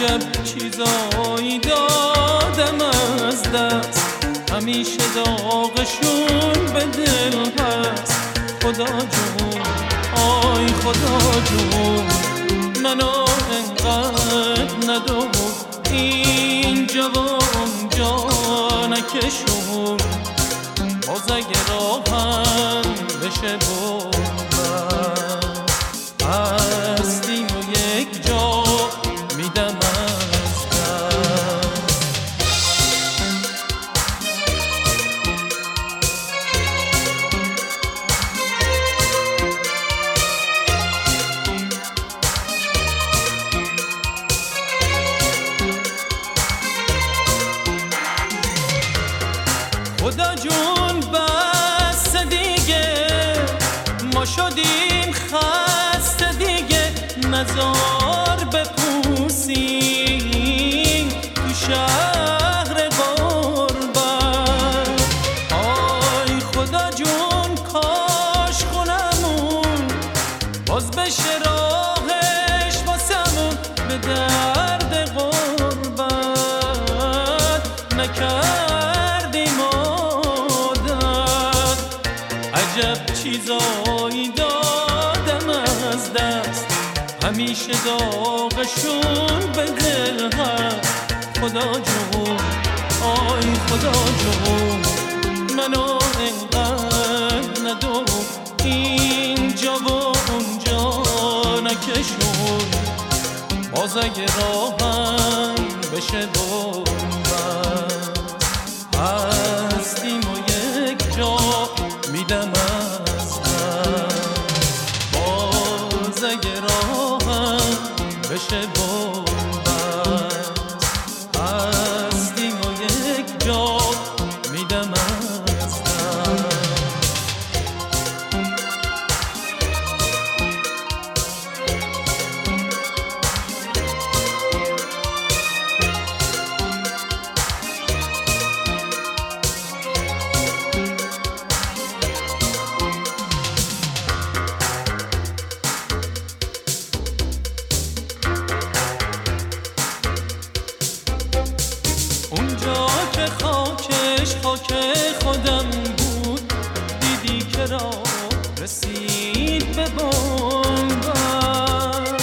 عجب چیزایی دادم از دست، همیشه داغشون به دل هست. خدا جون آی خدا جون منو انقدر ندو، اینجا و اونجا نکشون، باز اگه راهم بشه بردن هستیم و یک جا میدم از دست. خدا جون بس دیگه ما شدیم خسته دیگه، نزار بپوسیم تو شهر غربت. آی خدا جون کاش خونمون باز بشه راهش واسمون، به درد غربت نکردیم عادت. عجب چیزایی دادم از دست، همیشه داغشون به دل هست. خدا جون آی خدا جون منو انقدر ندو، اینجا و اونجا نکشون، باز اگه راهم بشه بردن هستیم و یک جا میدم از دست. باز اگه راهم بشه بردن هستیم و یک جا میدم از دست. اونجا که خاکش خاک خودم بود، دیدی که راه رسید به بنبست.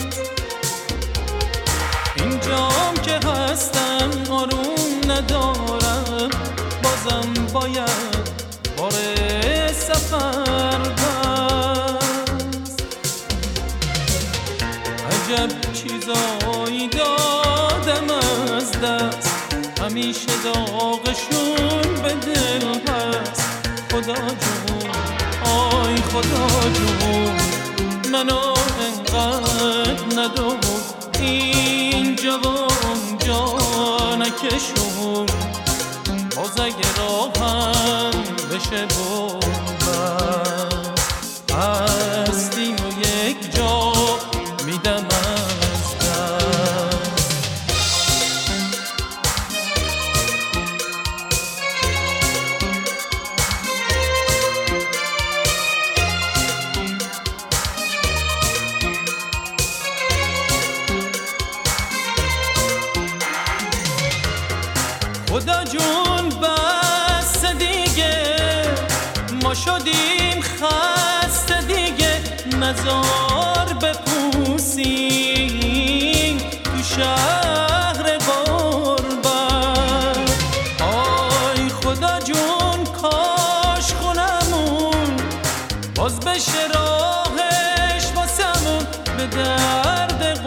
اینجام که هستم آروم ندارم، بازم باید بار سفر بست. عجب چیزایی دادم از دست، همیشه داغشون به دل هست. خدا جون آی خدا جون منو انقدر ندو، اینجا و اونجا نکشون، باز اگه راهم بشه بردن هستیم و یک جا میدم از دست. خدا جون بس دیگه ما شدیم خسته دیگه، نزار بپوسیم تو شهر غربت. آی خدا جون کاش خونمون باز بشه راهش واسمون، به درد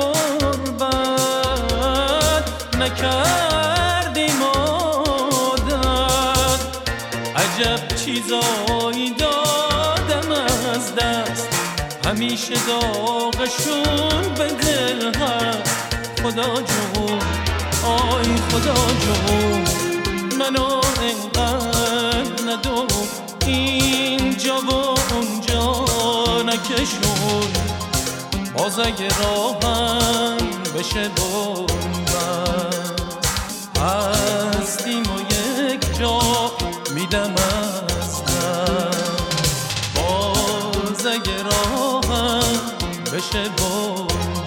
غربت نکردیم عادت. عجب چیزایی دادم از دست، همیشه داغشون به دل هست. خدا جون آی خدا جون منو انقدر ندو، اینجا و اونجا نکشون، باز اگه راهم بشه بردن هستیم و یک جا میدم از دست. باز اگه راهم بشه